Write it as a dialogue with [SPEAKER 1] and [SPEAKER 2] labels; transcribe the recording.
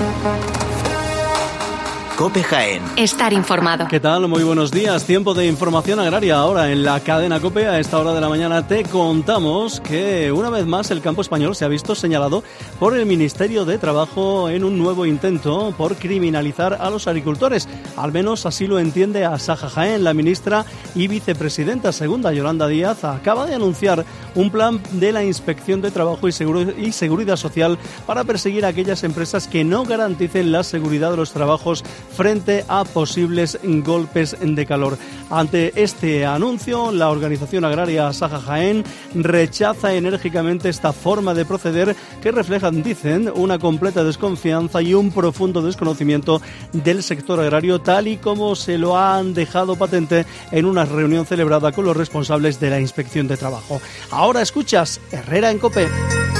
[SPEAKER 1] COPE Jaén.
[SPEAKER 2] Estar informado.
[SPEAKER 3] ¿Qué tal? Muy buenos días. Tiempo de información agraria ahora en la cadena COPE. A esta hora de la mañana te contamos que una vez más el campo español se ha visto señalado por el Ministerio de Trabajo en un nuevo intento por criminalizar a los agricultores. Al menos así lo entiende Asaja Jaén. La ministra y vicepresidenta segunda, Yolanda Díaz, acaba de anunciar un plan de la Inspección de Trabajo y Seguridad Social para perseguir a aquellas empresas que no garanticen la seguridad de los trabajos frente a posibles golpes de calor. Ante este anuncio, la organización agraria Asaja Jaén rechaza enérgicamente esta forma de proceder que refleja, dicen, una completa desconfianza y un profundo desconocimiento del sector agrario, tal y como se lo han dejado patente en una reunión celebrada con los responsables de la Inspección de Trabajo. Ahora escuchas Herrera en COPE.